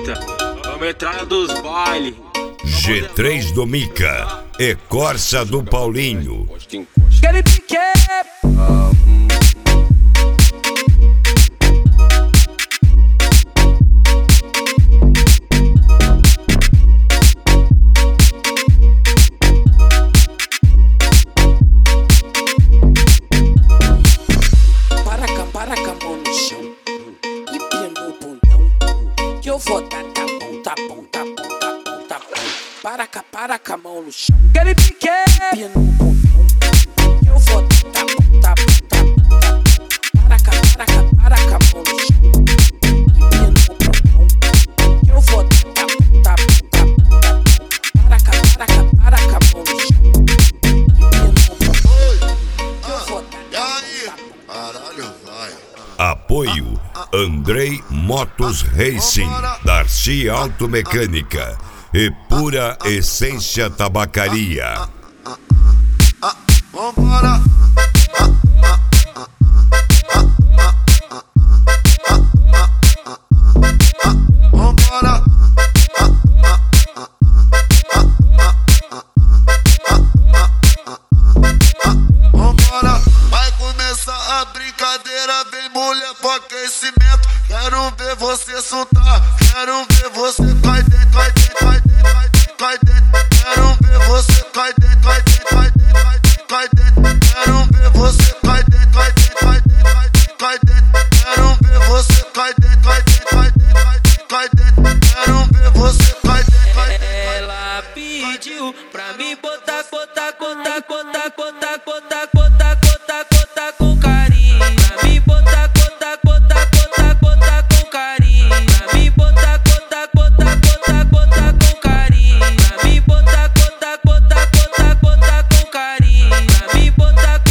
Eita, vamos entrar dos bailes. G3 do Mica e Corsa do Paulinho. Aquele pique. Para com a mão no chão e pia no bundão, que eu vou dar tá bom, tá bom, tá bom, tá bom, tá bom. Para com a mão no chão, aquele pique. Pia no bundão, que eu vou dar tá bom, tá bom, tá bom, tá bom. Para com a mão no chão e pia no bundão, que eu vou dar tá bom, tá bom, tá bom, tá bom. Para com a mão no chão e pia no bundão, que eu vou dar tá bom, tá bom. Caralho, vai. Apoio Andrei Motos Racing, Darcy Automecânica e Pura Essência Tabacaria. Vambora. Vambora. Vambora. Vai começar a brincadeira, vem mulher pro aquecimento. Quero ver você soltar, quero ver você cai dentro, cai dentro, cai dentro, cai dentro, cai dentro. Quero ver você cai dentro, cai dentro, cai dentro, cai dentro, cai dentro. Quero ver você cai dentro, cai dentro, cai dentro, cai dentro, cai dentro. Quero ver você cai dentro, cai dentro, cai dentro, cai dentro, cai dentro. Quero ver você cai dentro, cai dentro. Ela pediu pra mim botar com carinho. Pra mim botar com carinho. Pra mim botar com carinho. Pra mim botar com carinho. Pra mim botar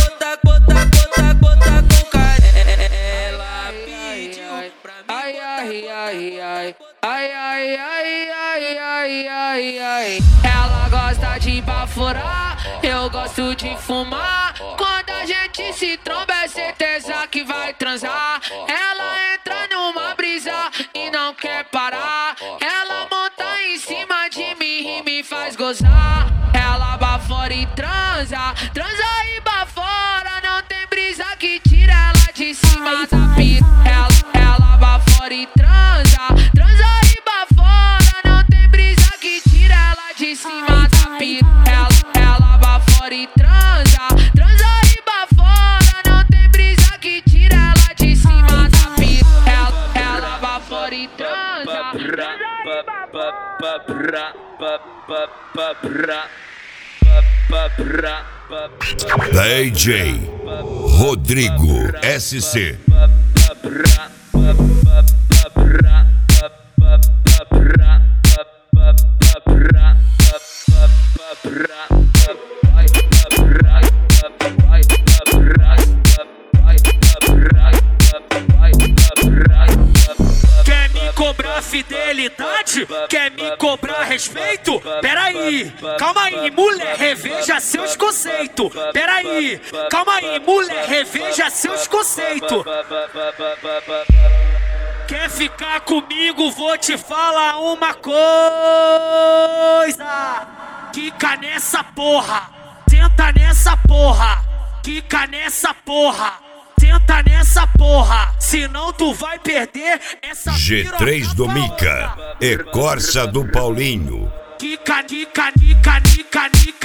com carinho. Ela pediu pra mim ai, ai, ai, ai. Ai, ai, ai, ai, ai, ai, ai. Ela gosta de baforar, eu gosto de fumar. Quando a gente se tromba é certeza que vai transar. Ela entra numa brisa e não quer parar. Ela monta em cima de mim e me faz gozar. Ela bafora e transa, transa e bafora. Não tem brisa que tira ela de cima da pira. Ela bafora e transa, transa e bafora. Não tem brisa que tira ela de cima da pira. Ela bafora e transa, transa e bafora. Não tem brisa que tira ela de cima da pira. Ela bafora e transa, transa e bafora. DJ Rodrigo SC. Quer me cobrar fidelidade? Quer me cobrar respeito? Peraí, calma aí, mulher, reveja seus conceitos. Peraí, calma aí, mulher, reveja seus conceitos. Quer ficar comigo? Vou te falar uma coisa. Quica nessa porra, senta nessa porra. Quica nessa porra, senta nessa porra. Senão tu vai perder essa G3 do Mica e Corsa do Paulinho. Quica, quica, quica, quica, quica.